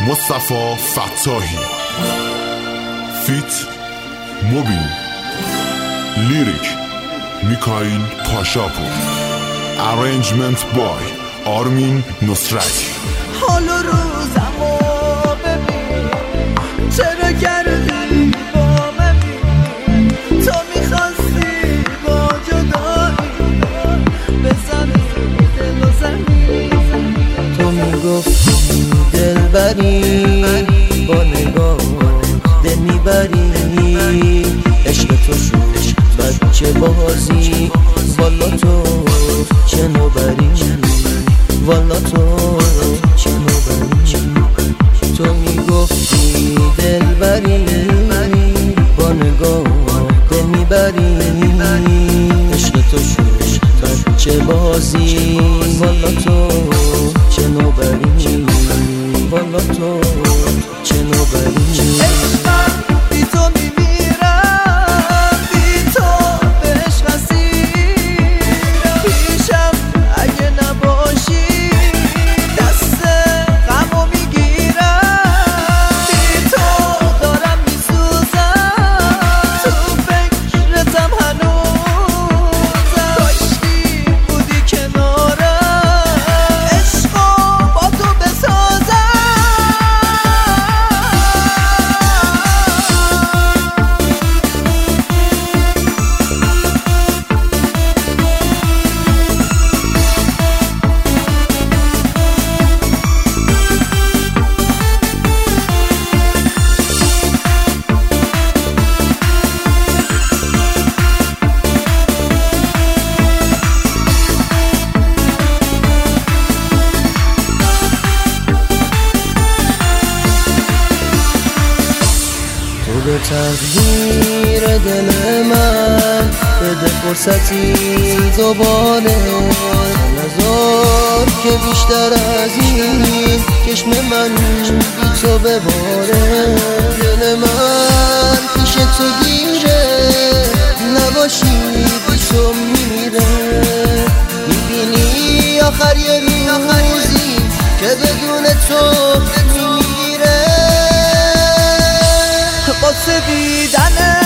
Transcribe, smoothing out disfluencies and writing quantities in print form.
مصطفی فتاحی، فیت موبین، لیریک میکائیل پاشاپور، ارنجمنت بای آرمین نصرتی. حال و روزمو ببین چرا کردی با من، تو میخواستی با جدایی بزنی دل و زمین، تو میگفتی دل بری با نگاه دل میبری، عشق تو شد بچه بازی، والا تو چه نوبری، والا تو چه نوبری، تو میگفتی دل بری با نگاه دل میبری، عشق تو شد بچه بازی، والا تو چه نوبری، والا تو چه نوبری. بی تو میمیرم، بی تو به عشق اسیرم، پیشم اگه نباشی دست غمو میگیرم، بی تو دارم میسوزم، تو فکرتم هنوزم، داشتی بودی کنارم، عشقو با تو بسازم. به تقدیر دل من بده فرصتی دوباره، نذار که بیشتر از این چشم من بی تو بباره، دل من پیش تو گیره، نباشی بی تو میره، میبینی آخر یه روزی که بدون تو میمیره، قصه دیدن